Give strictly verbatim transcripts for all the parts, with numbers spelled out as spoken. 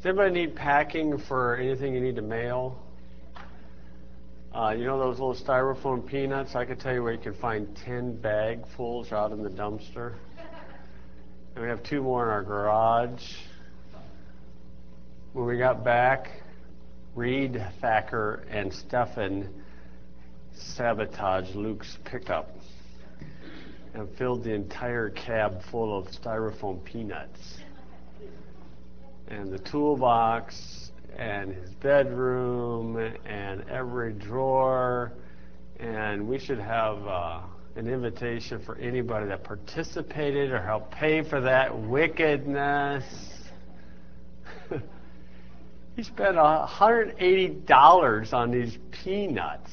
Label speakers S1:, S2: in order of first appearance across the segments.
S1: Does anybody need packing for anything you need to mail? Uh, you know those little styrofoam peanuts? I could tell you where you can find ten bagfuls out in the dumpster. And we have two more in our garage. When we got back, Reed, Thacker, and Stefan sabotaged Luke's pickup and filled the entire cab full of styrofoam peanuts. And the toolbox, and his bedroom, and every drawer. And we should have uh, an invitation for anybody that participated or helped pay for that wickedness. He spent one hundred eighty dollars on these peanuts.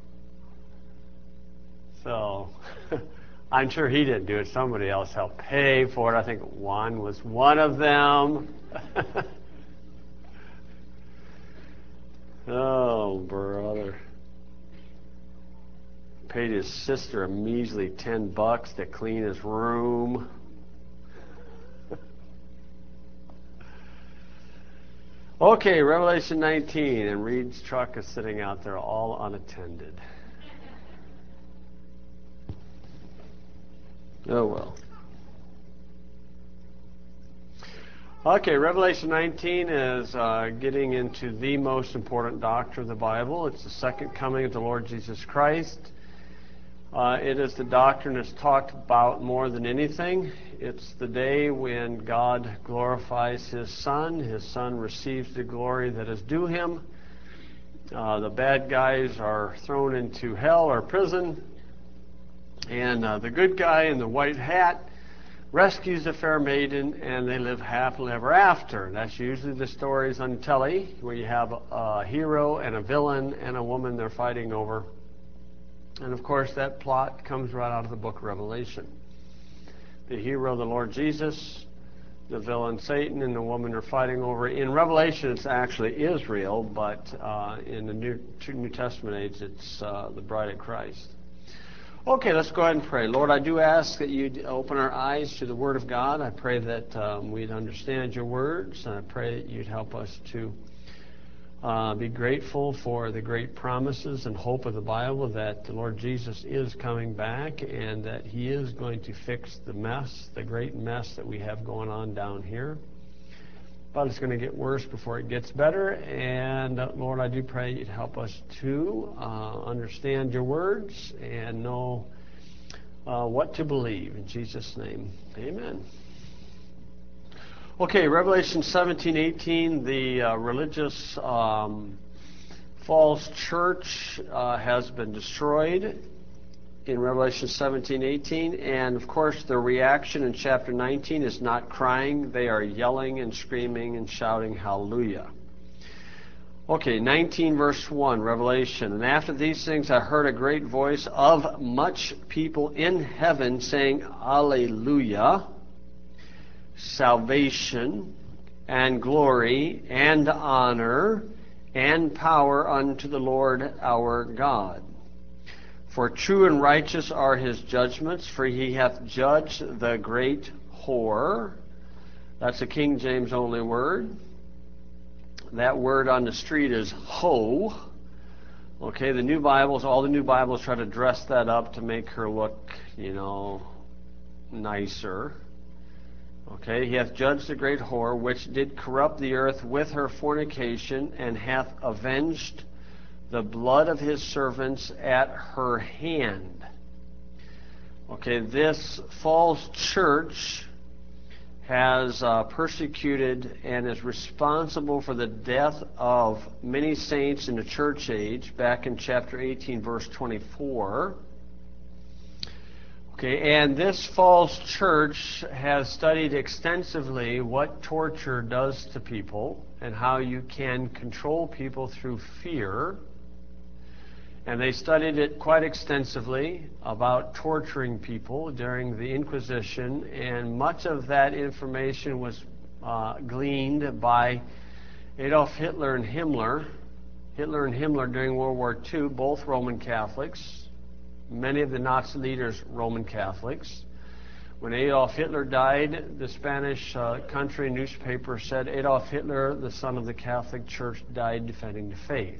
S1: So I'm sure he didn't do it. Somebody else helped pay for it. I think Juan was one of them. Oh, brother. Paid his sister a measly ten bucks to clean his room. Okay, Revelation nineteen, and Reed's truck is sitting out there all unattended. Oh, well. Okay, Revelation nineteen is uh, getting into the most important doctrine of the Bible. It's the second coming of the Lord Jesus Christ. Uh, it is the doctrine that's talked about more than anything. It's the day when God glorifies His Son. His Son receives the glory that is due Him. Uh, the bad guys are thrown into hell or prison. And uh, the good guy in the white hat rescues the fair maiden, and they live happily ever after. That's usually the stories on telly, where you have a hero and a villain and a woman they're fighting over. And of course, that plot comes right out of the book of Revelation. The hero, the Lord Jesus, the villain, Satan, and the woman they're fighting over. In Revelation, it's actually Israel, but uh, in the New, New Testament age, it's uh, the bride of Christ. Okay, let's go ahead and pray. Lord, I do ask that you'd open our eyes to the Word of God. I pray that um, we'd understand your words, and I pray that you'd help us to uh, be grateful for the great promises and hope of the Bible, that the Lord Jesus is coming back and that he is going to fix the mess, the great mess that we have going on down here. But it's going to get worse before it gets better. And uh, Lord, I do pray you'd help us to uh, understand your words and know uh, what to believe. In Jesus' name, amen. Okay, Revelation seventeen eighteen, the uh, religious um, false church uh, has been destroyed in Revelation seventeen eighteen, and of course the reaction in chapter nineteen is not crying. They are yelling and screaming and shouting hallelujah. Okay, nineteen verse one, Revelation. And after these things I heard a great voice of much people in heaven saying, Alleluia, salvation and glory and honor and power unto the Lord our God. For true and righteous are his judgments, for he hath judged the great whore. That's a King James only word. That word on the street is hoe. Okay, the new Bibles, all the new Bibles try to dress that up to make her look, you know, nicer. Okay, he hath judged the great whore, which did corrupt the earth with her fornication, and hath avenged the blood of his servants at her hand. Okay, this false church has uh, persecuted and is responsible for the death of many saints in the church age, back in chapter eighteen, verse twenty-four. Okay, and this false church has studied extensively what torture does to people and how you can control people through fear. And they studied it quite extensively about torturing people during the Inquisition, and much of that information was uh, gleaned by Adolf Hitler and Himmler. Hitler and Himmler during World War Two, both Roman Catholics. Many of the Nazi leaders, Roman Catholics. When Adolf Hitler died, the Spanish uh, country newspaper said, Adolf Hitler, the son of the Catholic Church, died defending the faith.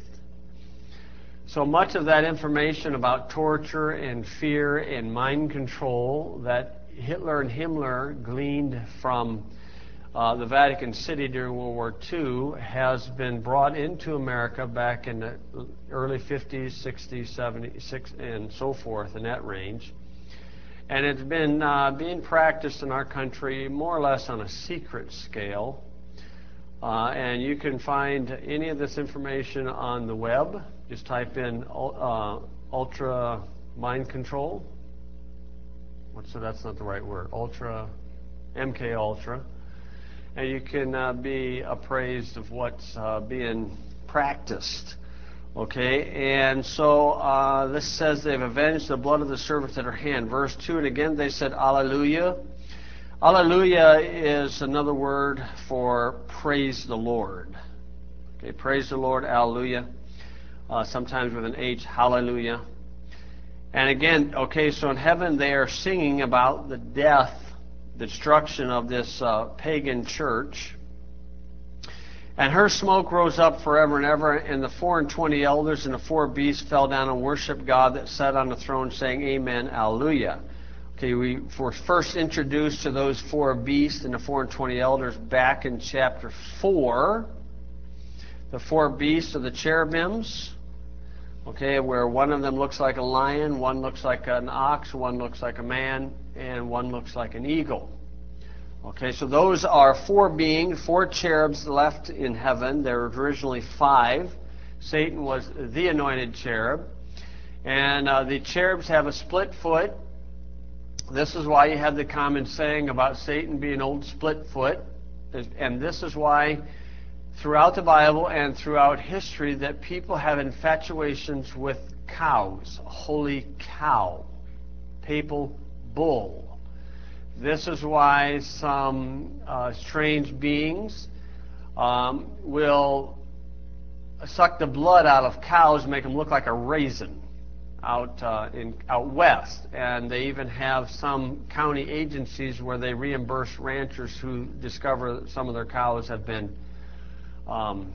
S1: So much of that information about torture and fear and mind control that Hitler and Himmler gleaned from uh, the Vatican City during World War Two has been brought into America back in the early fifties, sixties, seventies, and so forth in that range. And it's been uh, being practiced in our country more or less on a secret scale. Uh, and you can find any of this information on the web. Just type in uh, ultra mind control. What's so that's not the right word. Ultra, M K Ultra. And you can uh, be appraised of what's uh, being practiced. Okay, and so uh, this says they've avenged the blood of the servants at her hand. Verse two, and again they said, Alleluia. Alleluia is another word for praise the Lord. Okay, praise the Lord, Alleluia. Uh, sometimes with an H, Hallelujah. And again, okay, so in heaven they are singing about the death, the destruction of this uh, pagan church. And her smoke rose up forever and ever, and the four and twenty elders and the four beasts fell down and worshiped God that sat on the throne, saying, Amen, Alleluia. Okay, we were first introduced to those four beasts and the four and twenty elders back in chapter four. The four beasts are the cherubims, okay, where one of them looks like a lion, one looks like an ox, one looks like a man, and one looks like an eagle. Okay, so those are four beings, four cherubs left in heaven. There were originally five. Satan was the anointed cherub. And uh, the cherubs have a split foot. This is why you have the common saying about Satan being old split foot. And this is why throughout the Bible and throughout history that people have infatuations with cows. Holy cow. Papal bull. This is why some uh, strange beings um, will suck the blood out of cows and make them look like a raisin out uh, in out west. And they even have some county agencies where they reimburse ranchers who discover that some of their cows have been, um,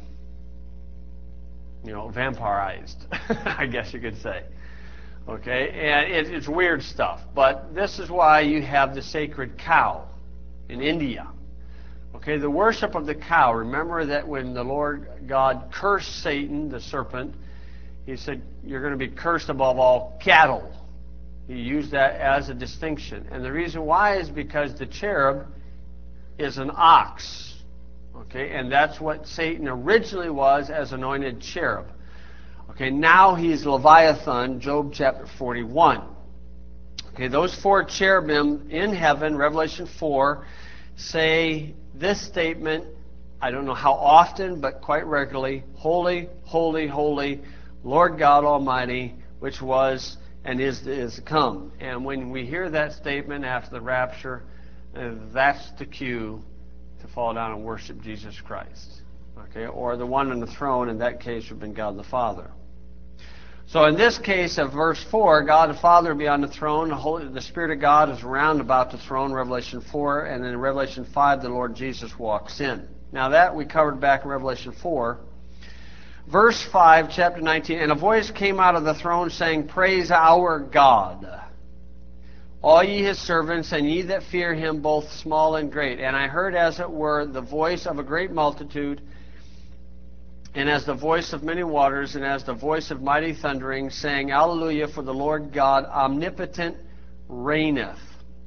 S1: you know, vampirized, I guess you could say. Okay, and it, it's weird stuff, but this is why you have the sacred cow in India. Okay, the worship of the cow. Remember that when the Lord God cursed Satan, the serpent, he said, you're going to be cursed above all cattle. He used that as a distinction. And the reason why is because the cherub is an ox. Okay, and that's what Satan originally was as anointed cherub. Okay, now he's Leviathan, Job chapter forty-one. Okay, those four cherubim in heaven, Revelation four, say this statement, I don't know how often, but quite regularly, Holy, holy, holy, Lord God Almighty, which was and is is to come. And when we hear that statement after the rapture, uh, that's the cue to fall down and worship Jesus Christ. Okay, or the one on the throne, in that case would have been God the Father. So in this case of verse four, God the Father will be on the throne, the, Holy, the Spirit of God is round about the throne, Revelation four, and then in Revelation five, the Lord Jesus walks in. Now that we covered back in Revelation four. Verse five, chapter nineteen, and a voice came out of the throne saying, Praise our God, all ye his servants, and ye that fear him, both small and great. And I heard, as it were, the voice of a great multitude, and as the voice of many waters, and as the voice of mighty thundering, saying, Alleluia, for the Lord God omnipotent reigneth.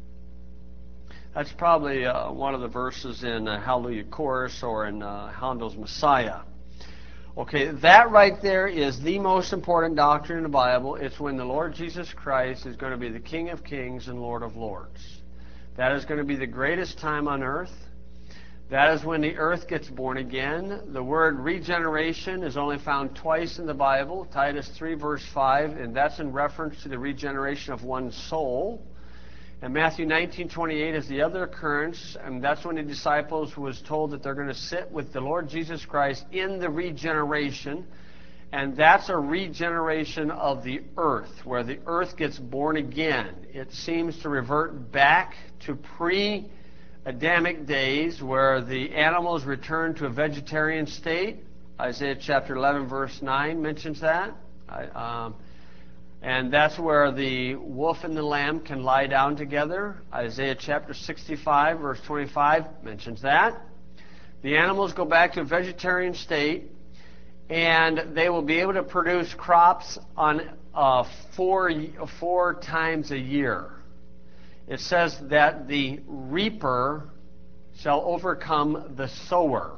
S1: That's probably uh, one of the verses in uh, Hallelujah Chorus or in uh, Handel's Messiah. Okay, that right there is the most important doctrine in the Bible. It's when the Lord Jesus Christ is going to be the King of Kings and Lord of Lords. That is going to be the greatest time on earth. That is when the earth gets born again. The word regeneration is only found twice in the Bible, Titus three, verse five, and that's in reference to the regeneration of one's soul. And Matthew nineteen twenty-eight is the other occurrence, and that's when the disciples was told that they're going to sit with the Lord Jesus Christ in the regeneration. And that's a regeneration of the earth, where the earth gets born again. It seems to revert back to pre-Adamic days, where the animals return to a vegetarian state. Isaiah chapter eleven, verse nine mentions that. I, um, and that's where the wolf and the lamb can lie down together. Isaiah chapter sixty-five, verse twenty-five mentions that. The animals go back to a vegetarian state, and they will be able to produce crops on uh, four, four times a year. It says that the reaper shall overcome the sower.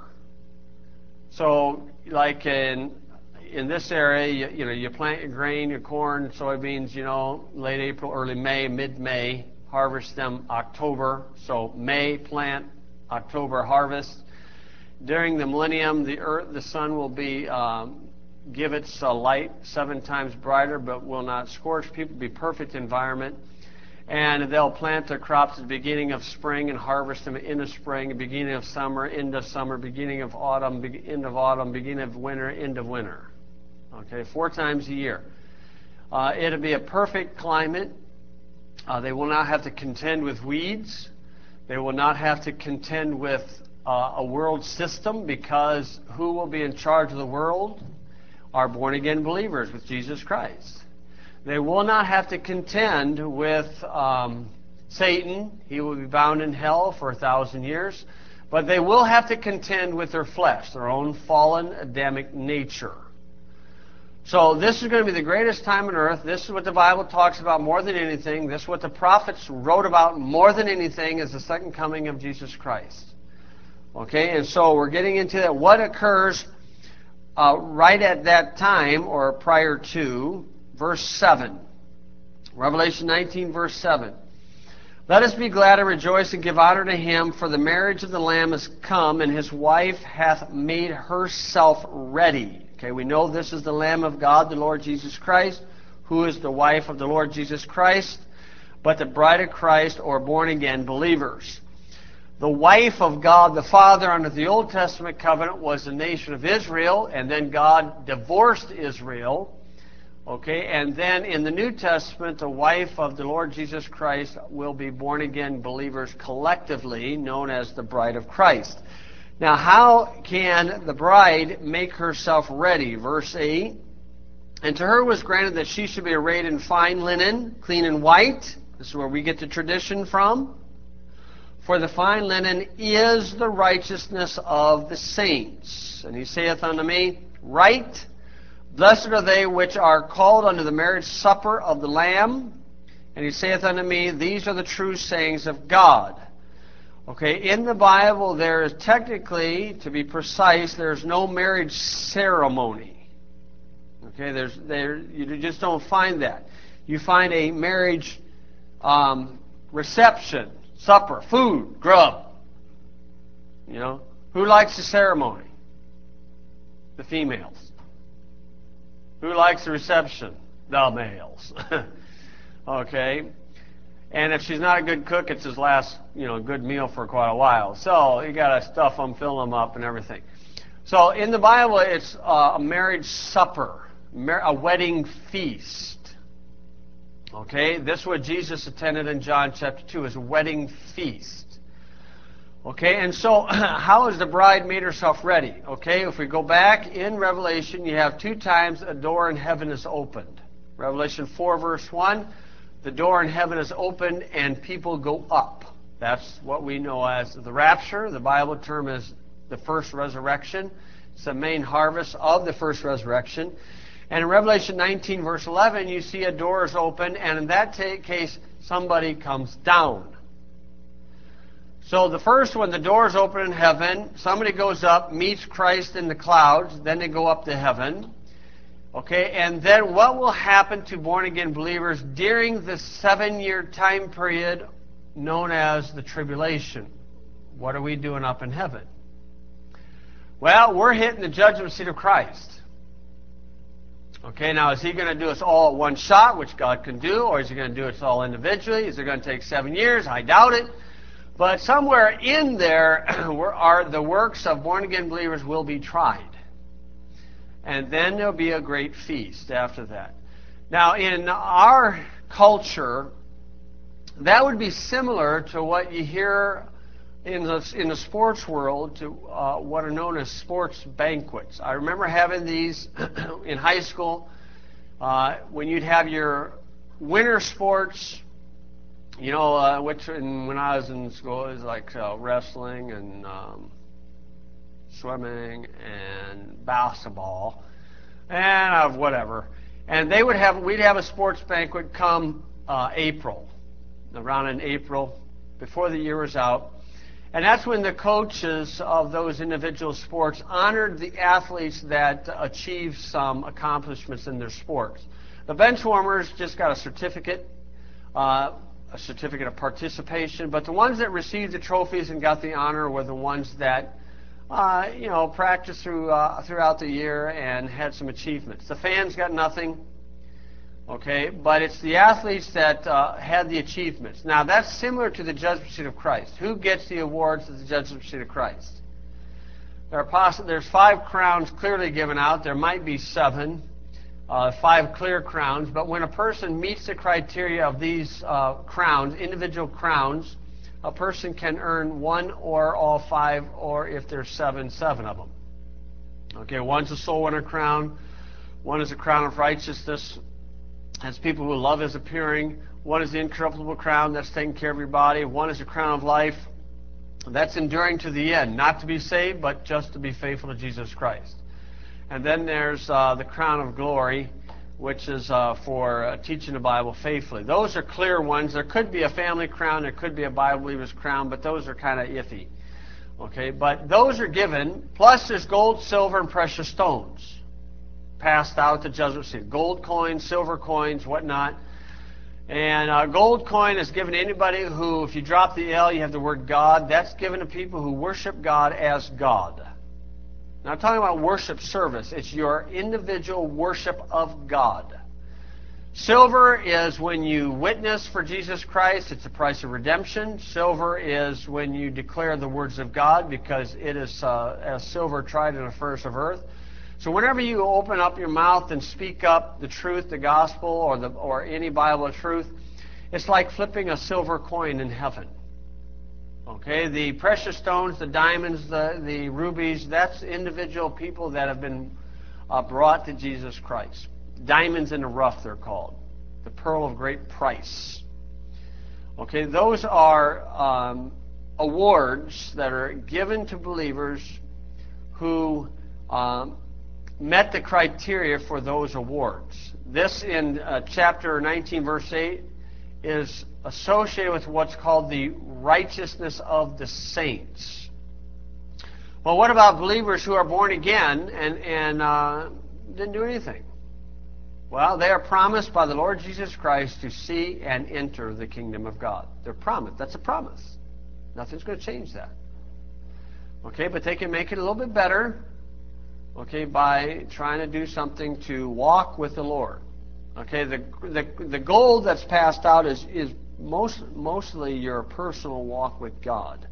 S1: So, like in in this area, you, you know, you plant your grain, your corn, soybeans, you know, late April, early May, mid-May, harvest them October. So May plant, October harvest. During the millennium, the earth, the sun will be um, give its uh, light seven times brighter, but will not scorch people. Be perfect environment, and they'll plant their crops at the beginning of spring and harvest them in the spring, beginning of summer, end of summer, beginning of autumn, be- end of autumn, beginning of winter, end of winter. Okay, four times a year. Uh, it'll be a perfect climate. Uh, they will not have to contend with weeds. They will not have to contend with Uh, a world system, because who will be in charge of the world? Are born-again believers with Jesus Christ. They will not have to contend with um, Satan. He will be bound in hell for a thousand years. But they will have to contend with their flesh, their own fallen Adamic nature. So this is going to be the greatest time on earth. This is what the Bible talks about more than anything. This is what the prophets wrote about more than anything, is the second coming of Jesus Christ. Okay, and so we're getting into that. What occurs uh, right at that time, or prior to, verse seven. Revelation nineteen, verse seven. Let us be glad and rejoice and give honor to him, for the marriage of the Lamb is come, and his wife hath made herself ready. Okay, we know this is the Lamb of God, the Lord Jesus Christ, who is the wife of the Lord Jesus Christ, but the bride of Christ, or born-again believers. The wife of God the Father under the Old Testament covenant was the nation of Israel, and then God divorced Israel. Okay, and then in the New Testament, the wife of the Lord Jesus Christ will be born-again believers collectively, known as the bride of Christ. Now, how can the bride make herself ready? Verse eight. And to her was granted that she should be arrayed in fine linen, clean and white. This is where we get the tradition from. For the fine linen is the righteousness of the saints. And he saith unto me, Right, blessed are they which are called unto the marriage supper of the Lamb. And he saith unto me, These are the true sayings of God. Okay, in the Bible there is technically, to be precise, there's no marriage ceremony. Okay, there's there you just don't find that. You find a marriage um, reception. Supper, food, grub. You know, who likes the ceremony? The females. Who likes the reception? The males. Okay. And if she's not a good cook, it's his last, you know, good meal for quite a while. So you got to stuff them, fill them up, and everything. So in the Bible, it's uh, a marriage supper, a wedding feast. Okay, this is what Jesus attended in John chapter two, his wedding feast. Okay, and so how has the bride made herself ready? Okay, if we go back in Revelation, you have two times a door in heaven is opened. Revelation four, verse one, the door in heaven is opened and people go up. That's what we know as the rapture. The Bible term is the first resurrection. It's the main harvest of the first resurrection. And in Revelation nineteen, verse eleven, you see a door is open, and in that case, somebody comes down. So the first one, the door is open in heaven, somebody goes up, meets Christ in the clouds, then they go up to heaven. Okay, and then what will happen to born-again believers during the seven-year time period known as the tribulation? What are we doing up in heaven? Well, we're hitting the judgment seat of Christ. Okay, now is he going to do us all at one shot, which God can do, or is he going to do us all individually? Is it going to take seven years? I doubt it. But somewhere in there are the works of born-again believers will be tried. and then there'll be a great feast after that. Now, in our culture, that would be similar to what you hear in the, in the sports world, to uh, what are known as sports banquets. I remember having these in high school uh, when you'd have your winter sports. You know, uh, which in, when I was in school, it was like uh, wrestling and um, swimming and basketball and uh, whatever. And they would have, we'd have a sports banquet come uh, April, around in April, before the year was out. And that's when the coaches of those individual sports honored the athletes that achieved some accomplishments in their sports. The bench warmers just got a certificate. Uh, a certificate of participation, but the ones that received the trophies and got the honor were the ones that, uh, you know, practiced through, uh, throughout the year and had some achievements. The fans got nothing, okay, but it's the athletes that uh, had the achievements. Now, that's similar to the judgment seat of Christ. Who gets the awards at the judgment seat of Christ? There are possi- there's five crowns clearly given out. There might be seven. Uh, five clear crowns, but when a person meets the criteria of these uh, crowns, individual crowns, a person can earn one or all five, or if there's seven, seven of them. Okay, one's a soul winner crown, one is a crown of righteousness, that's people who love is appearing, one is the incorruptible crown, that's taking care of your body, one is a crown of life, that's enduring to the end, not to be saved, but just to be faithful to Jesus Christ. And then there's uh, the crown of glory, which is uh, for uh, teaching the Bible faithfully. Those are clear ones. There could be a family crown, there could be a Bible believer's crown, but those are kind of iffy. Okay, but those are given, plus there's gold, silver, and precious stones passed out to judgment seat. Gold coins, silver coins, whatnot. And uh, gold coin is given to anybody who, if you drop the L, you have the word God. That's given to people who worship God as God. Now, I'm talking about worship service. It's your individual worship of God. Silver is when you witness for Jesus Christ. It's the price of redemption. Silver is when you declare the words of God, because it is uh, as silver tried in a furnace of earth. So whenever you open up your mouth and speak up the truth, the gospel, or, the, or any Bible truth, it's like flipping a silver coin in heaven. Okay, the precious stones, the diamonds, the, the rubies, that's individual people that have been uh, brought to Jesus Christ. Diamonds in the rough, they're called. The pearl of great price. Okay, those are um, awards that are given to believers who um, met the criteria for those awards. This in uh, chapter nineteen, verse eight, is associated with what's called the righteousness of the saints. Well, what about believers who are born again and, and uh, didn't do anything? Well, they are promised by the Lord Jesus Christ to see and enter the kingdom of God. They're promised. That's a promise. Nothing's going to change that. Okay, but they can make it a little bit better, okay, by trying to do something to walk with the Lord. Okay, the, the, the goal that's passed out is, is most, mostly your personal walk with God.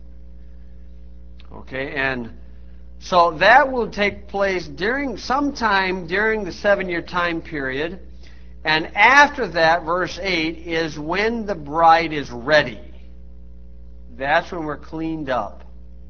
S1: Okay, and so that will take place during sometime during the seven-year time period. And after that, verse eight, is when the bride is ready. That's when we're cleaned up.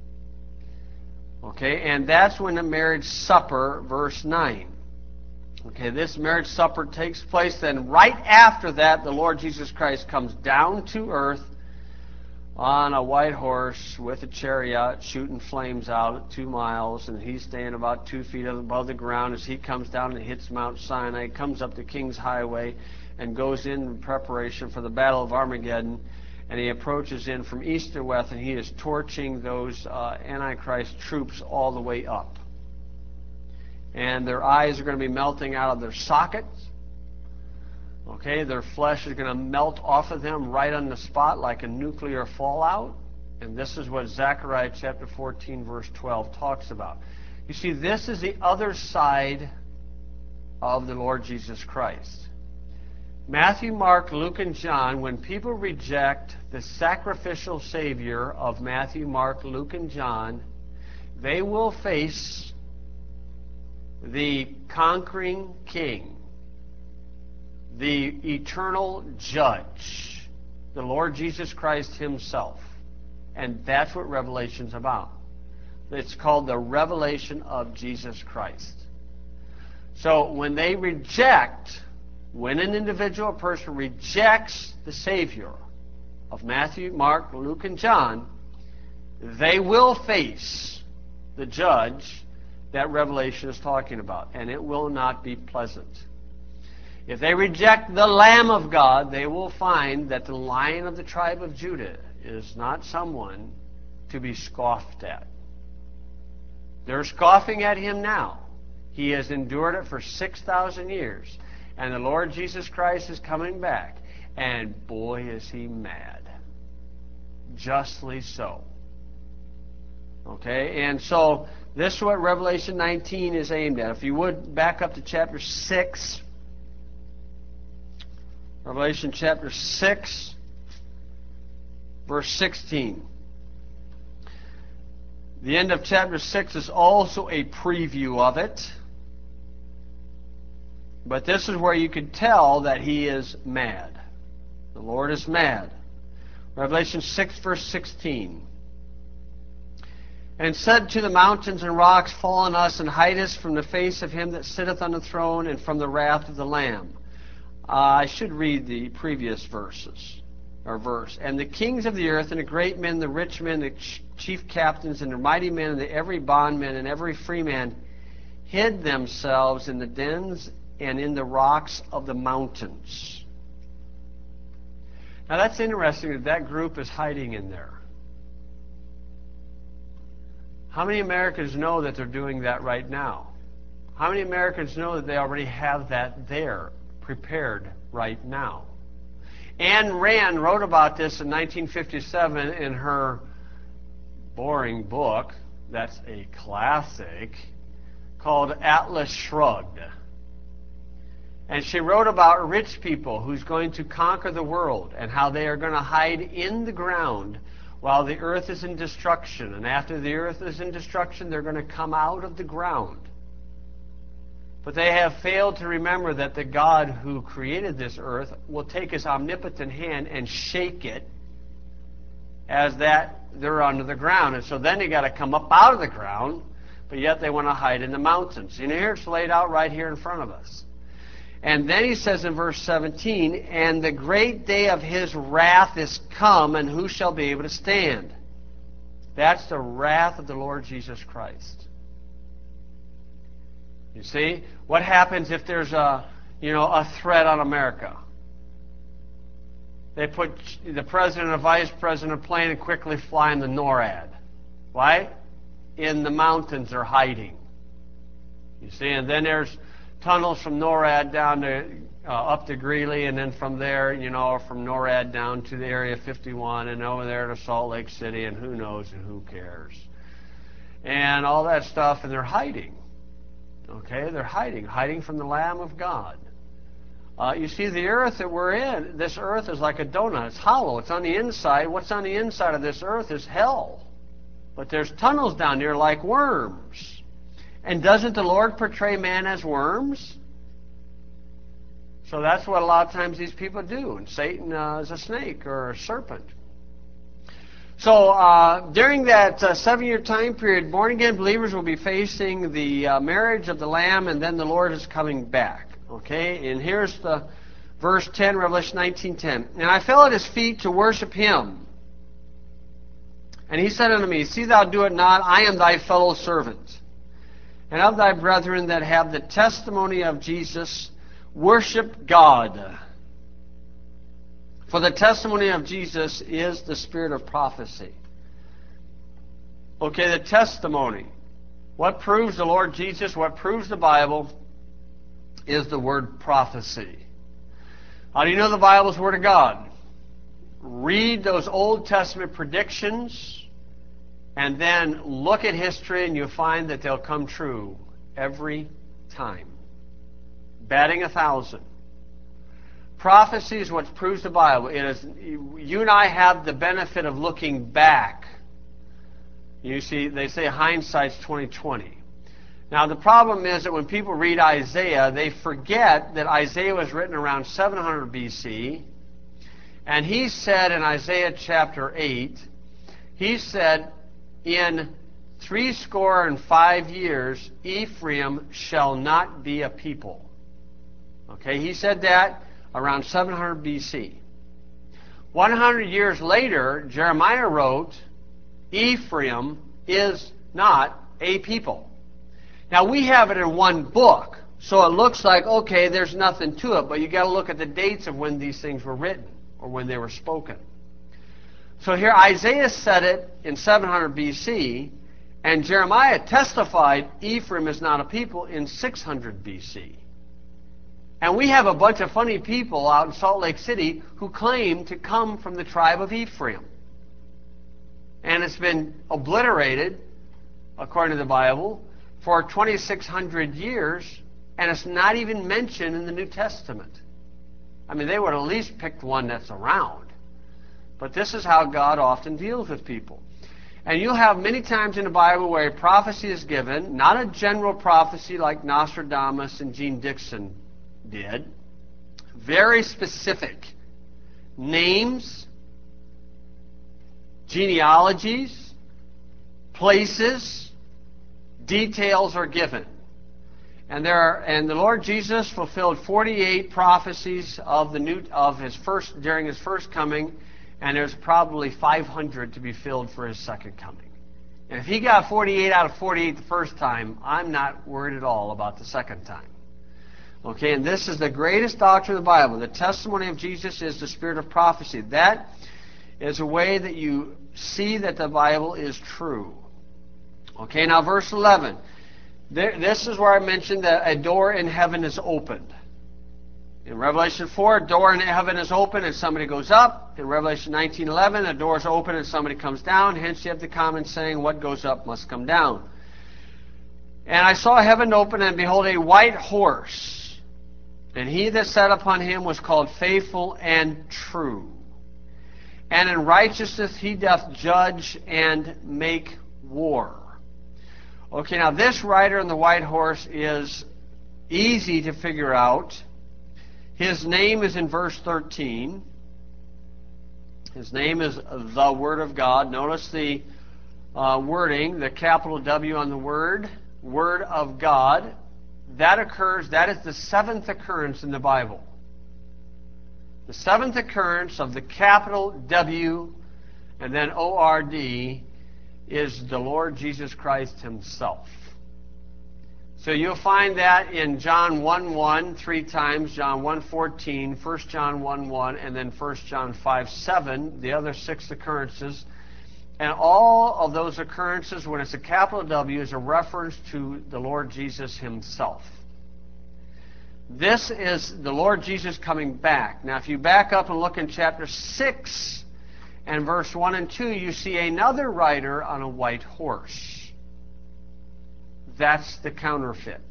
S1: Okay, and that's when the marriage supper, verse nine. Okay, this marriage supper takes place. Then right after that, the Lord Jesus Christ comes down to earth on a white horse with a chariot shooting flames out at two miles, and he's staying about two feet above the ground as he comes down and hits Mount Sinai, comes up the King's Highway, and goes in preparation for the Battle of Armageddon. And he approaches in from east to west, and he is torching those uh, Antichrist troops all the way up. And their eyes are going to be melting out of their sockets. Okay, their flesh is going to melt off of them right on the spot like a nuclear fallout. And this is what Zechariah chapter fourteen, verse twelve talks about. You see, this is the other side of the Lord Jesus Christ. Matthew, Mark, Luke, and John, when people reject the sacrificial Savior of Matthew, Mark, Luke, and John, they will face the conquering king, the eternal judge, the Lord Jesus Christ himself. And that's what Revelation's about. It's called the revelation of Jesus Christ. So when they reject, when an individual person rejects the Savior of Matthew, Mark, Luke, and John, they will face the judge that Revelation is talking about, and it will not be pleasant. If they reject the Lamb of God, they will find that the Lion of the tribe of Judah is not someone to be scoffed at. They're scoffing at him now. He has endured it for six thousand years, and the Lord Jesus Christ is coming back, and boy is he mad. Justly so. Okay, and so this is what Revelation nineteen is aimed at. If you would, back up to chapter six. Revelation chapter six, verse sixteen. The end of chapter six is also a preview of it. But this is where you could tell that he is mad. The Lord is mad. Revelation six, verse sixteen. And said to the mountains and rocks, fall on us, and hide us from the face of him that sitteth on the throne, and from the wrath of the Lamb. Uh, I should read the previous verses, or verse. And the kings of the earth, and the great men, the rich men, the ch chief captains, and the mighty men, and the every bondman, and every freeman, hid themselves in the dens and in the rocks of the mountains. Now that's interesting that that group is hiding in there. How many Americans know that they're doing that right now? How many Americans know that they already have that there, prepared right now? Anne Rand wrote about this in nineteen fifty-seven in her boring book, that's a classic, called Atlas Shrugged. And she wrote about rich people who's going to conquer the world and how they are going to hide in the ground while the earth is in destruction. And after the earth is in destruction, they're going to come out of the ground. But they have failed to remember that the God who created this earth will take his omnipotent hand and shake it as that they're under the ground. And so then they got to come up out of the ground, but yet they want to hide in the mountains. You know, here it's laid out right here in front of us. And then he says in verse seventeen, and the great day of his wrath is come, and who shall be able to stand? That's the wrath of the Lord Jesus Christ. You see, what happens if there's a, you know, a threat on America? They put the president or vice president in a plane and quickly fly in the NORAD. Right? In the mountains they're hiding. You see, and then there's tunnels from NORAD down to uh, up to Greeley, and then from there, you know, from NORAD down to the Area fifty-one, and over there to Salt Lake City, and who knows and who cares, and all that stuff, and they're hiding. Okay, they're hiding, hiding from the Lamb of God. Uh, you see, the earth that we're in, this earth is like a donut. It's hollow. It's on the inside. What's on the inside of this earth is hell. But there's tunnels down there like worms. And doesn't the Lord portray man as worms? So that's what a lot of times these people do. And Satan uh, is a snake or a serpent. So uh, during that uh, seven-year time period, born-again believers will be facing the uh, marriage of the Lamb, and then the Lord is coming back. Okay? And here's the verse ten, Revelation nineteen ten. And I fell at his feet to worship him. And he said unto me, see thou do it not, I am thy fellow servant, and of thy brethren that have the testimony of Jesus, worship God. For the testimony of Jesus is the spirit of prophecy. Okay, the testimony. What proves the Lord Jesus, what proves the Bible, is the word prophecy. How do you know the Bible is the Word of God? Read those Old Testament predictions, and then look at history, and you'll find that they'll come true every time. Batting a thousand. Prophecy is what proves the Bible. It is, you and I have the benefit of looking back. You see, they say hindsight's twenty twenty. Now, the problem is that when people read Isaiah, they forget that Isaiah was written around seven hundred B C, and he said in Isaiah chapter eight, he said, in three score and five years, Ephraim shall not be a people. Okay, he said that around seven hundred B C. one hundred years later, Jeremiah wrote, Ephraim is not a people. Now, we have it in one book, so it looks like, okay, there's nothing to it, but you got to look at the dates of when these things were written or when they were spoken. So here Isaiah said it in seven hundred B C, and Jeremiah testified Ephraim is not a people in six hundred B C. And we have a bunch of funny people out in Salt Lake City who claim to come from the tribe of Ephraim. And it's been obliterated, according to the Bible, for twenty-six hundred years, and it's not even mentioned in the New Testament. I mean, they would at least pick one that's around. But this is how God often deals with people. And you'll have many times in the Bible where a prophecy is given, not a general prophecy like Nostradamus and Gene Dixon did, very specific names, genealogies, places, details are given. And there are, and the Lord Jesus fulfilled forty-eight prophecies of the new of his first during his first coming, and there's probably five hundred to be filled for his second coming. And if he got forty-eight out of forty-eight the first time, I'm not worried at all about the second time. Okay, and this is the greatest doctrine of the Bible. The testimony of Jesus is the spirit of prophecy. That is a way that you see that the Bible is true. Okay, now verse eleven. There, this is where I mentioned that a door in heaven is opened. In Revelation four, a door in heaven is open and somebody goes up. In Revelation nineteen eleven, a door is open and somebody comes down. Hence you have the common saying, what goes up must come down. And I saw heaven open, and behold, a white horse. And he that sat upon him was called Faithful and True. And in righteousness he doth judge and make war. Okay, now this rider on the white horse is easy to figure out. His name is in verse thirteen. His name is the Word of God. Notice the uh, wording, the capital W on the word, Word of God. That occurs, that is the seventh occurrence in the Bible. The seventh occurrence of the capital W and then O R D is the Lord Jesus Christ himself. So you'll find that in John one one three times, John one fourteen, First John one one, and then First John five seven, the other six occurrences. And all of those occurrences, when it's a capital W, is a reference to the Lord Jesus himself. This is the Lord Jesus coming back. Now, if you back up and look in chapter six and verse one and two, you see another rider on a white horse. That's the counterfeit.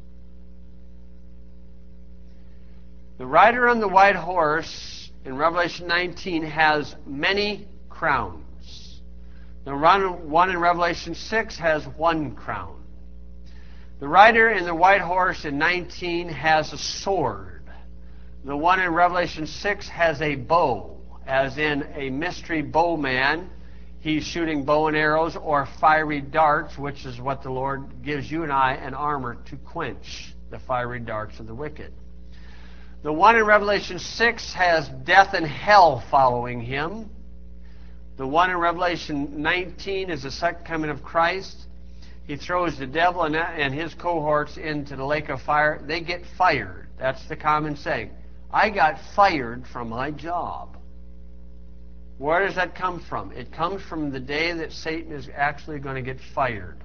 S1: The rider on the white horse in Revelation nineteen has many crowns. The one in Revelation six has one crown. The rider in the white horse in nineteen has a sword. The one in Revelation six has a bow, as in a mystery bowman. He's shooting bow and arrows or fiery darts, which is what the Lord gives you and I, an armor to quench the fiery darts of the wicked. The one in Revelation six has death and hell following him. The one in Revelation nineteen is the second coming of Christ. He throws the devil and, and his cohorts into the lake of fire. They get fired. That's the common saying. I got fired from my job. Where does that come from? It comes from the day that Satan is actually going to get fired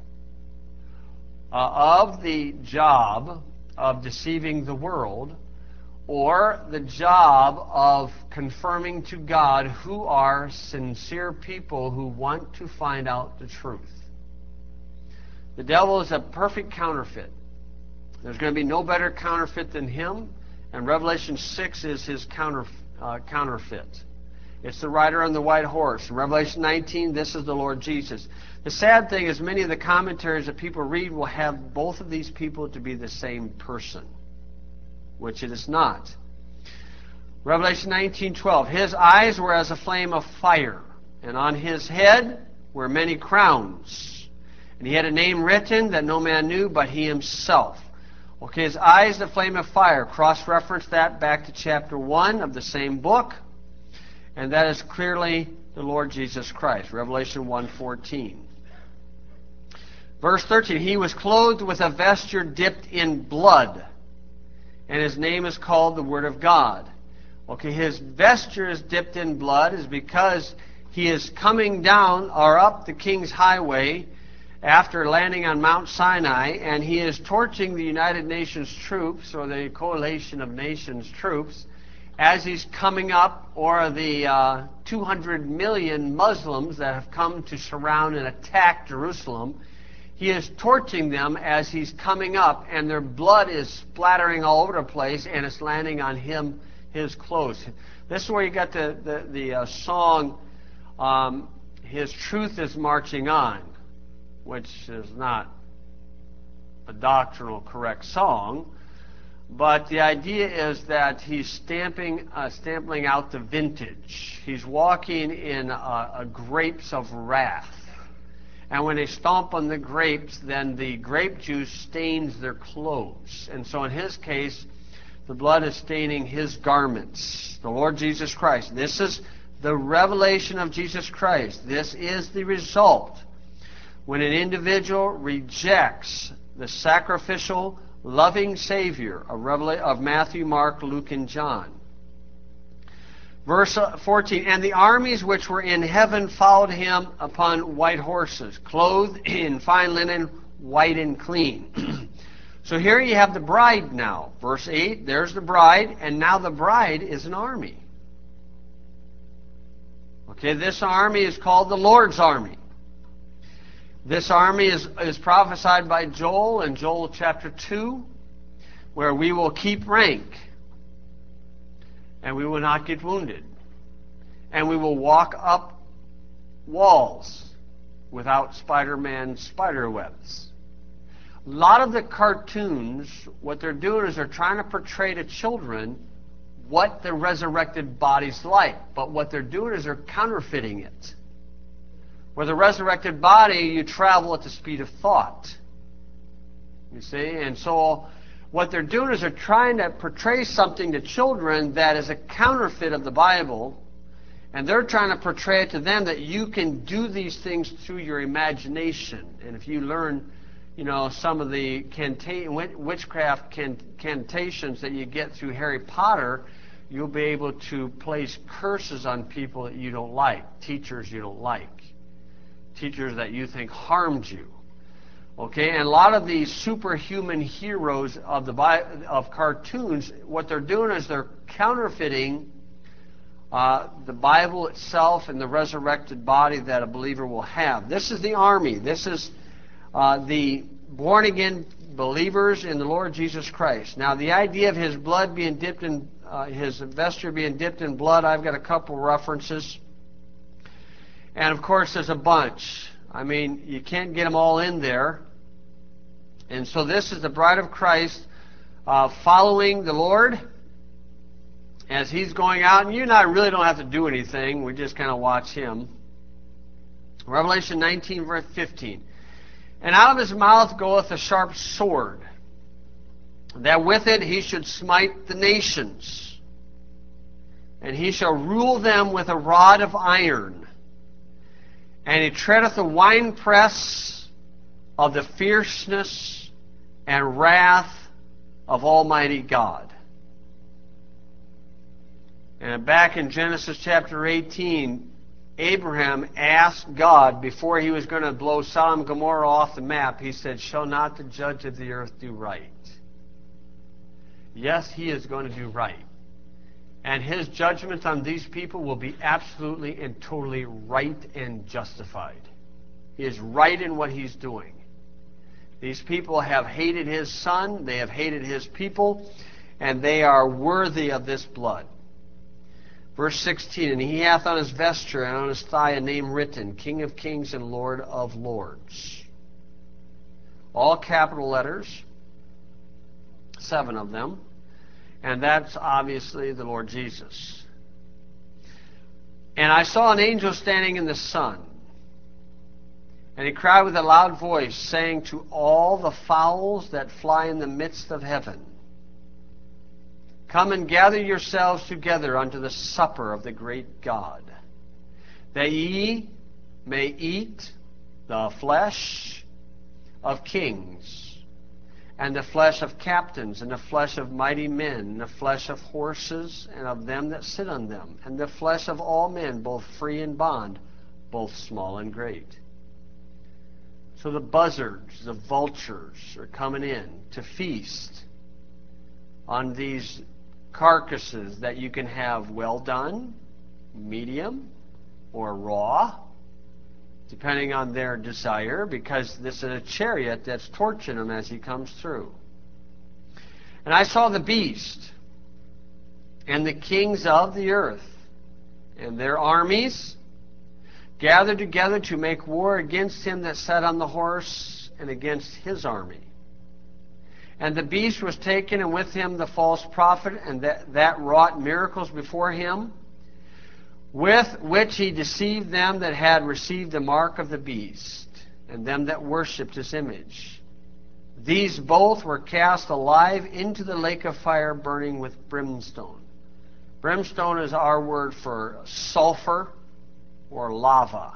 S1: uh, of the job of deceiving the world, or the job of confirming to God who are sincere people who want to find out the truth. The devil is a perfect counterfeit. There's going to be no better counterfeit than him, and Revelation six is his counter, uh, counterfeit. It's the rider on the white horse. In Revelation nineteen, this is the Lord Jesus. The sad thing is many of the commentaries that people read will have both of these people to be the same person, which it is not. Revelation nineteen twelve, his eyes were as a flame of fire, and on his head were many crowns. And he had a name written that no man knew but he himself. Okay, his eyes, the flame of fire. Cross-reference that back to chapter one of the same book. And that is clearly the Lord Jesus Christ. Revelation one fourteen. Verse thirteen, he was clothed with a vesture dipped in blood, and his name is called the Word of God. Okay, his vesture is dipped in blood is because he is coming down or up the King's Highway after landing on Mount Sinai, and he is torching the United Nations troops, or the Coalition of Nations troops, as he's coming up, or the uh, two hundred million Muslims that have come to surround and attack Jerusalem. He is torching them as he's coming up, and their blood is splattering all over the place, and it's landing on him, his clothes. This is where you got the, the, the uh, song, um, His Truth is Marching On, which is not a doctrinal correct song, but the idea is that he's stamping, uh, stamping out the vintage. He's walking in uh, uh, grapes of wrath. And when they stomp on the grapes, then the grape juice stains their clothes. And so in his case, the blood is staining his garments. The Lord Jesus Christ. This is the revelation of Jesus Christ. This is the result when an individual rejects the sacrificial, loving Savior of, Revela- of Matthew, Mark, Luke, and John. Verse fourteen, and the armies which were in heaven followed him upon white horses, clothed in fine linen, white and clean. So here you have the bride now. Verse eight, there's the bride, and now the bride is an army. Okay, this army is called the Lord's army. This army is, is prophesied by Joel in Joel chapter two, where we will keep rank, and we will not get wounded, and we will walk up walls without Spider-Man spider webs. A lot of the cartoons, what they're doing is they're trying to portray to children what the resurrected body's like, but what they're doing is they're counterfeiting it. Where the resurrected body, you travel at the speed of thought. You see? And so what they're doing is they're trying to portray something to children that is a counterfeit of the Bible, and they're trying to portray it to them that you can do these things through your imagination. And if you learn, you know, some of the canta- witchcraft cantations that you get through Harry Potter, you'll be able to place curses on people that you don't like, teachers you don't like, teachers that you think harmed you. Okay, and a lot of these superhuman heroes of the of cartoons, what they're doing is they're counterfeiting uh, the Bible itself and the resurrected body that a believer will have. This is the army. This is uh, the born-again believers in the Lord Jesus Christ. Now, the idea of his blood being dipped in, uh, his vesture being dipped in blood, I've got a couple references. And, of course, there's a bunch. I mean, you can't get them all in there. And so this is the bride of Christ uh, following the Lord as he's going out. And you and I really don't have to do anything. We just kind of watch him. Revelation nineteen, verse fifteen. And out of his mouth goeth a sharp sword, that with it he should smite the nations. And he shall rule them with a rod of iron. And he treadeth the winepress of the fierceness and wrath of Almighty God. And back in Genesis chapter eighteen, Abraham asked God, before he was going to blow Sodom and Gomorrah off the map, he said, shall not the judge of the earth do right? Yes, he is going to do right. And his judgment on these people will be absolutely and totally right and justified. He is right in what he's doing. These people have hated his son, they have hated his people, and they are worthy of this blood. Verse sixteen, and he hath on his vesture and on his thigh a name written, King of Kings and Lord of Lords. All capital letters, seven of them, and that's obviously the Lord Jesus. And I saw an angel standing in the sun, and he cried with a loud voice, saying to all the fowls that fly in the midst of heaven, Come and gather yourselves together unto the supper of the great God, that ye may eat the flesh of kings, and the flesh of captains, and the flesh of mighty men, and the flesh of horses, and of them that sit on them, and the flesh of all men, both free and bond, both small and great. So the buzzards, the vultures, are coming in to feast on these carcasses that you can have well done, medium, or raw, depending on their desire, because this is a chariot that's torching him as he comes through. And I saw the beast and the kings of the earth and their armies gathered together to make war against him that sat on the horse and against his army. And the beast was taken, and with him the false prophet, and that, that wrought miracles before him, with which he deceived them that had received the mark of the beast, and them that worshipped his image. These both were cast alive into the lake of fire burning with brimstone. Brimstone is our word for sulfur or lava.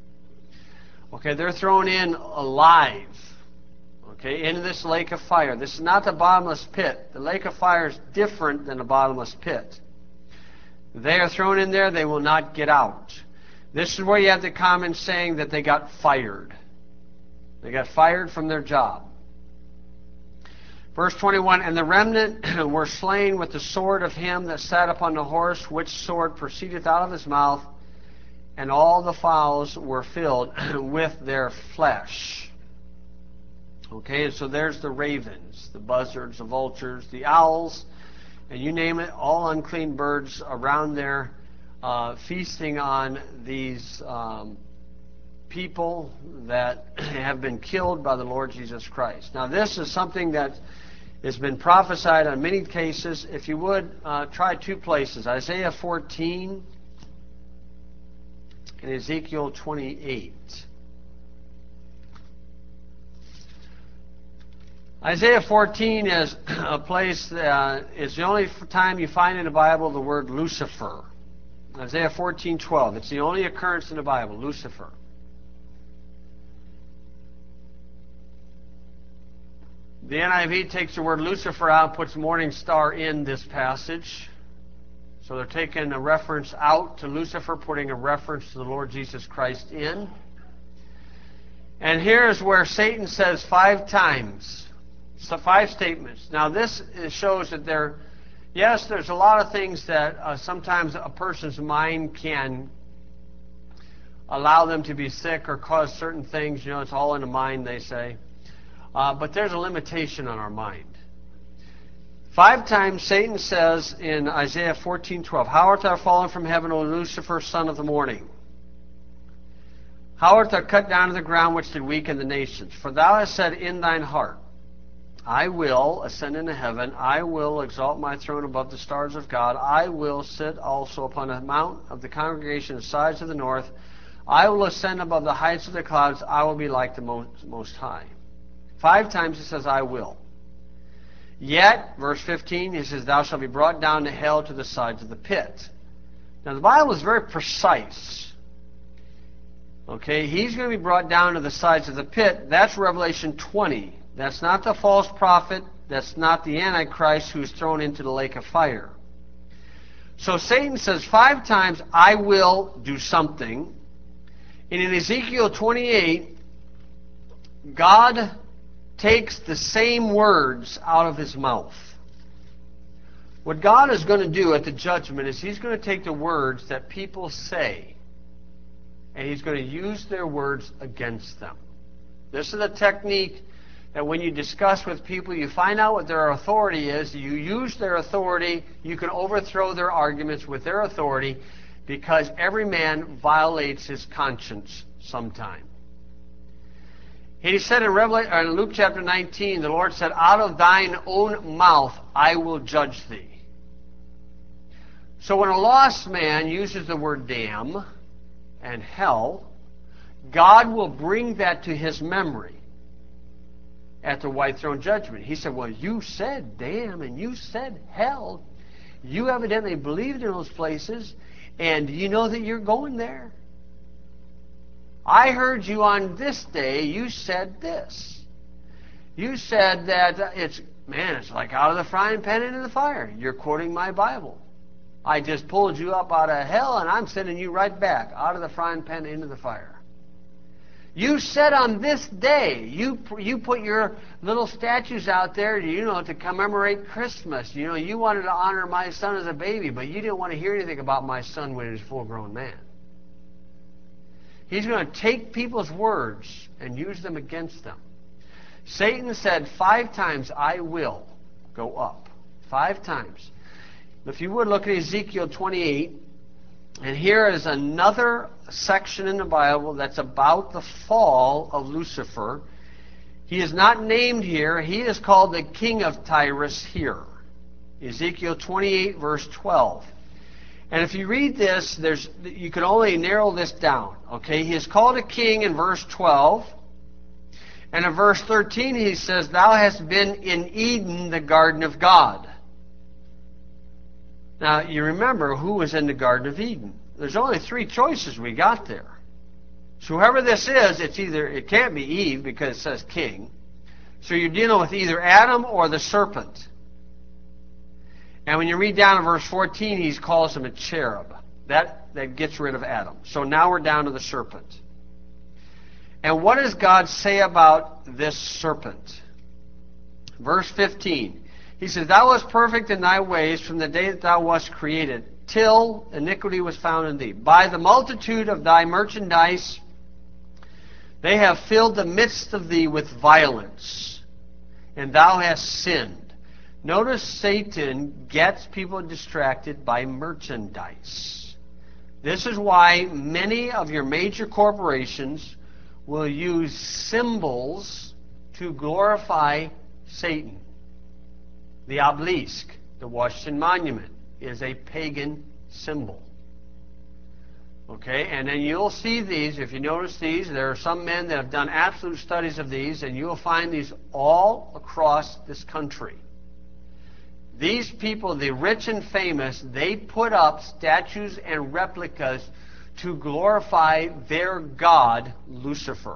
S1: Okay, they're thrown in alive. Okay, into this lake of fire. This is not the bottomless pit. The lake of fire is different than the bottomless pit. They are thrown in there, they will not get out. This is where you have the common saying that they got fired. They got fired from their job. Verse twenty-one, and the remnant were slain with the sword of him that sat upon the horse, which sword proceedeth out of his mouth, and all the fowls were filled with their flesh. Okay, so there's the ravens, the buzzards, the vultures, the owls, and you name it, all unclean birds around there uh, feasting on these um, people that have been killed by the Lord Jesus Christ. Now this is something that has been prophesied on many cases. If you would, uh, try two places, Isaiah fourteen and Ezekiel twenty-eight. Isaiah fourteen is a place that uh, is the only time you find in the Bible the word Lucifer. Isaiah fourteen twelve. It's the only occurrence in the Bible, Lucifer. The N I V takes the word Lucifer out and puts morning star in this passage. So they're taking a reference out to Lucifer, putting a reference to the Lord Jesus Christ in. And here's where Satan says five times, so five statements. Now this shows that there, yes, there's a lot of things that uh, sometimes a person's mind can allow them to be sick or cause certain things. You know, it's all in the mind, they say. Uh, but there's a limitation on our mind. Five times Satan says in Isaiah fourteen twelve, How art thou fallen from heaven, O Lucifer, son of the morning? How art thou cut down to the ground, which did weaken the nations? For thou hast said in thine heart, I will ascend into heaven, I will exalt my throne above the stars of God, I will sit also upon the mount of the congregation of the sides of the north, I will ascend above the heights of the clouds, I will be like the most, most high. Five times he says, I will. Yet, verse fifteen, he says, Thou shalt be brought down to hell to the sides of the pit. Now the Bible is very precise. Okay, he's going to be brought down to the sides of the pit. That's Revelation twenty. That's not the false prophet. That's not the Antichrist who's thrown into the lake of fire. So Satan says five times, I will do something. And in Ezekiel twenty-eight, God takes the same words out of his mouth. What God is going to do at the judgment is he's going to take the words that people say and he's going to use their words against them. This is a technique that when you discuss with people, you find out what their authority is, you use their authority, you can overthrow their arguments with their authority, because every man violates his conscience sometime. He said in, Revelation, or in Luke chapter nineteen, the Lord said, out of thine own mouth I will judge thee. So when a lost man uses the word damn and hell, God will bring that to his memory at the white throne judgment. He said, well, you said damn and you said hell. You evidently believed in those places, and you know that you're going there. I heard you on this day, you said this. You said that it's, man, it's like out of the frying pan into the fire. You're quoting my Bible. I just pulled you up out of hell, and I'm sending you right back out of the frying pan into the fire. You said on this day, you you put your little statues out there, you know, to commemorate Christmas. You know, you wanted to honor my son as a baby, but you didn't want to hear anything about my son when he was a full-grown man. He's going to take people's words and use them against them. Satan said five times, I will go up. Five times. If you would, look at Ezekiel twenty-eight. And here is another section in the Bible that's about the fall of Lucifer. He is not named here. He is called the king of Tyrus here. Ezekiel twenty-eight, verse twelve. And if you read this, there's you can only narrow this down. Okay, he is called a king in verse twelve. And in verse thirteen he says, thou hast been in Eden, the garden of God. Now, you remember who was in the Garden of Eden. There's only three choices we got there. So whoever this is, it's either, it can't be Eve because it says king. So you're dealing with either Adam or the serpent. And when you read down in verse fourteen, he calls him a cherub. That, that gets rid of Adam. So now we're down to the serpent. And what does God say about this serpent? Verse fifteen. He says, thou wast perfect in thy ways from the day that thou wast created, till iniquity was found in thee. By the multitude of thy merchandise, they have filled the midst of thee with violence, and thou hast sinned. Notice Satan gets people distracted by merchandise. This is why many of your major corporations will use symbols to glorify Satan. The obelisk, the Washington Monument, is a pagan symbol. Okay, and then you'll see these, if you notice these, there are some men that have done absolute studies of these, and you'll find these all across this country. These people, the rich and famous, they put up statues and replicas to glorify their god, Lucifer.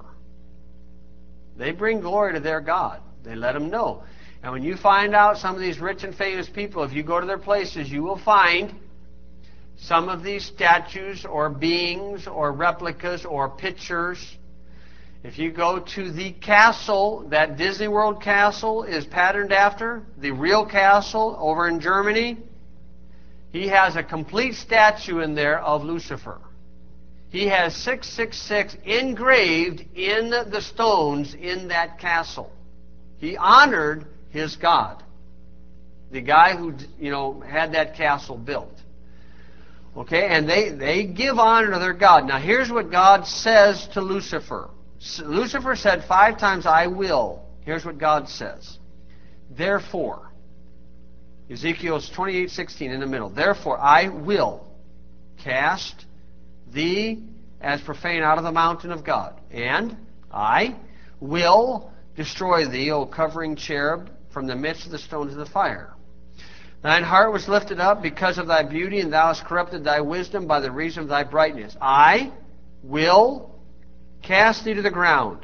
S1: They bring glory to their god. They let him know. And when you find out some of these rich and famous people, if you go to their places, you will find some of these statues or beings or replicas or pictures. If you go to the castle, that Disney World castle is patterned after, the real castle over in Germany, he has a complete statue in there of Lucifer. He has six six six engraved in the stones in that castle. He honored his God, the guy who, you know, had that castle built. Okay, and they, they give honor to their God. Now here's what God says to Lucifer. Lucifer said five times, I will. Here's what God says. Therefore, Ezekiel's twenty-eight sixteen in the middle. Therefore, I will cast thee as profane out of the mountain of God, and I will destroy thee, O covering cherub, from the midst of the stones of the fire. Thine heart was lifted up because of thy beauty, and thou hast corrupted thy wisdom by the reason of thy brightness. I will cast thee to the ground.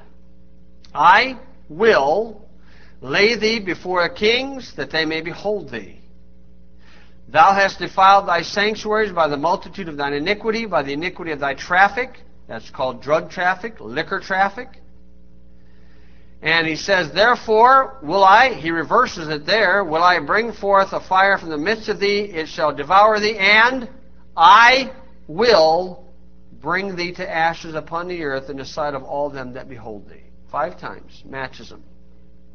S1: I will lay thee before kings, that they may behold thee. Thou hast defiled thy sanctuaries by the multitude of thine iniquity, by the iniquity of thy traffic. That's called drug traffic, liquor traffic. And he says, therefore will I, he reverses it there, will I bring forth a fire from the midst of thee, it shall devour thee, and I will bring thee to ashes upon the earth in the sight of all them that behold thee. Five times, matches them.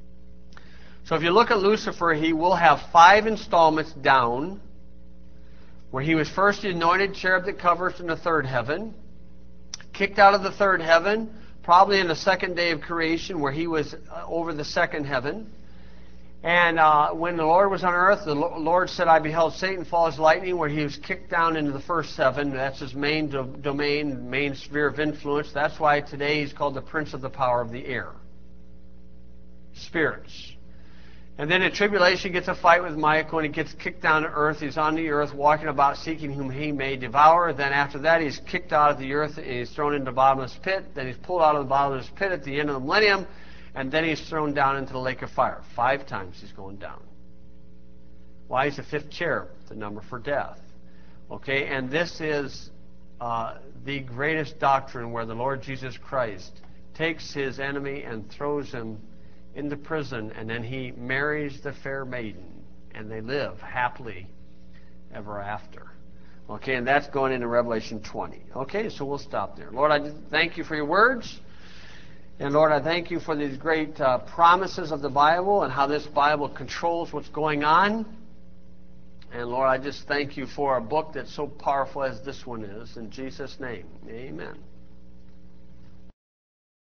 S1: So if you look at Lucifer, he will have five installments down, where he was first the anointed cherub that covers in the third heaven, kicked out of the third heaven, probably in the second day of creation, where he was uh, over the second heaven. And uh, when the Lord was on earth, the Lord said, I beheld Satan fall as lightning, where he was kicked down into the first heaven. That's his main do domain, main sphere of influence. That's why today he's called the prince of the power of the air. Spirits. And then in tribulation, he gets a fight with Michael, and he gets kicked down to earth. He's on the earth, walking about, seeking whom he may devour. Then after that, he's kicked out of the earth, and he's thrown into the bottomless pit. Then he's pulled out of the bottomless pit at the end of the millennium, and then he's thrown down into the lake of fire. Five times he's going down. Why? He's the fifth cherub, the number for death. Okay, and this is uh, the greatest doctrine, where the Lord Jesus Christ takes his enemy and throws him into prison, and then he marries the fair maiden, and they live happily ever after. Okay, and that's going into Revelation twenty. Okay, so we'll stop there. Lord, I thank you for your words. And Lord, I thank you for these great uh, promises of the Bible and how this Bible controls what's going on. And Lord, I just thank you for a book that's so powerful as this one is. In Jesus' name, amen.